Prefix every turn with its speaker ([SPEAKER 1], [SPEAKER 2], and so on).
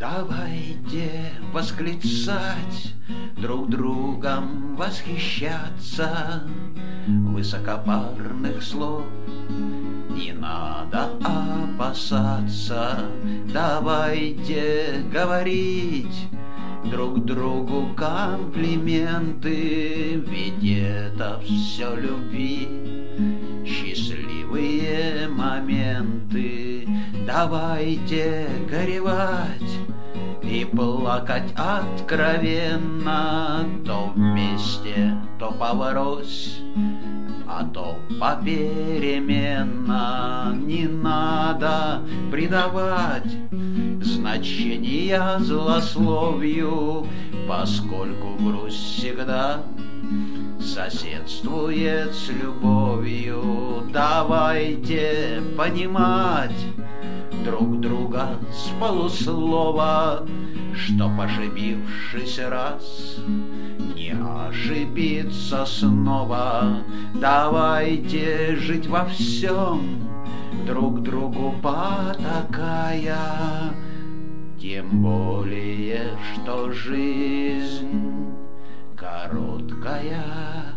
[SPEAKER 1] Давайте восклицать, друг другом восхищаться. Высокопарных слов не надо опасаться. Давайте говорить друг другу комплименты, ведь это все любви, счастливые моменты. Давайте горевать и плакать откровенно, то вместе, то поврось, а то попеременно. Не надо придавать значения злословию, поскольку грусть всегда соседствует с любовью. Давайте понимать друг друга с полуслова, чтоб, ошибившись раз, не ошибиться снова. Давайте жить во всем, друг другу потакая, тем более, что жизнь короткая.